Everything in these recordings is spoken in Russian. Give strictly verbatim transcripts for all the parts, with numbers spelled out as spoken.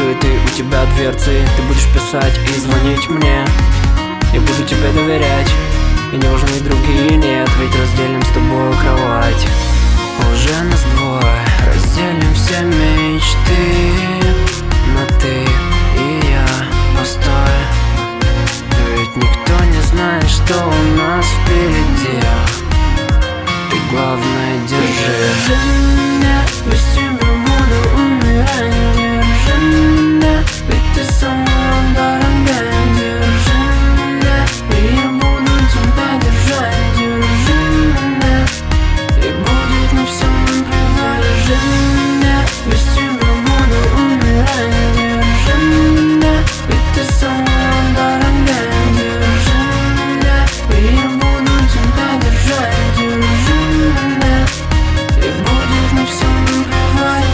открыты у тебя дверцы. Ты будешь писать и звонить мне, я буду тебе доверять, и не нужны другие, нет. Ведь разделим с тобой кровать. Уже нас двое, разделим все мечты, но ты и я, постой. Ведь никто не знает, что у нас впереди. Ты главное держи. Держи меня, без тебя буду умирать. Держи меня, ведь ты самая дорогая. Держи меня, и я буду тебя держать. Держи меня, и будет на все наплевать. Держи меня, без тебя буду умирать. Держи меня, ведь ты самая дорогая. Держи меня, и я буду тебя держать. Держи меня, и будет на все наплевать.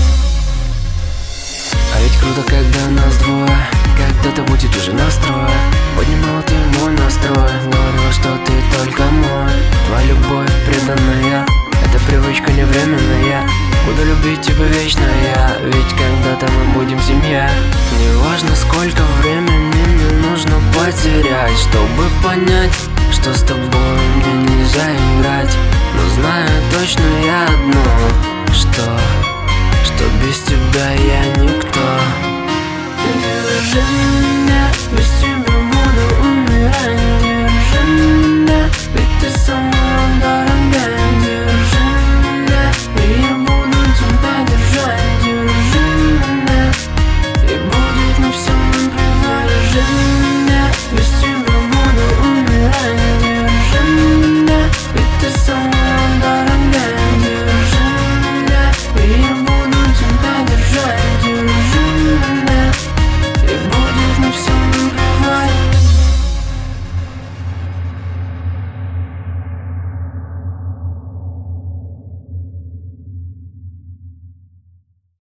А ведь круто, когда нас двое, когда-то будет уже настрой. Поднимала ты мой настрой, говорила, что ты только мой. Твоя любовь преданная, это привычка не временная. Буду любить тебя вечно я, ведь когда-то мы будем семья. Неважно, сколько времени мне нужно потерять, чтобы понять, что с тобой мне нельзя играть. Но знаю точно я одно, что, что без тебя я никто.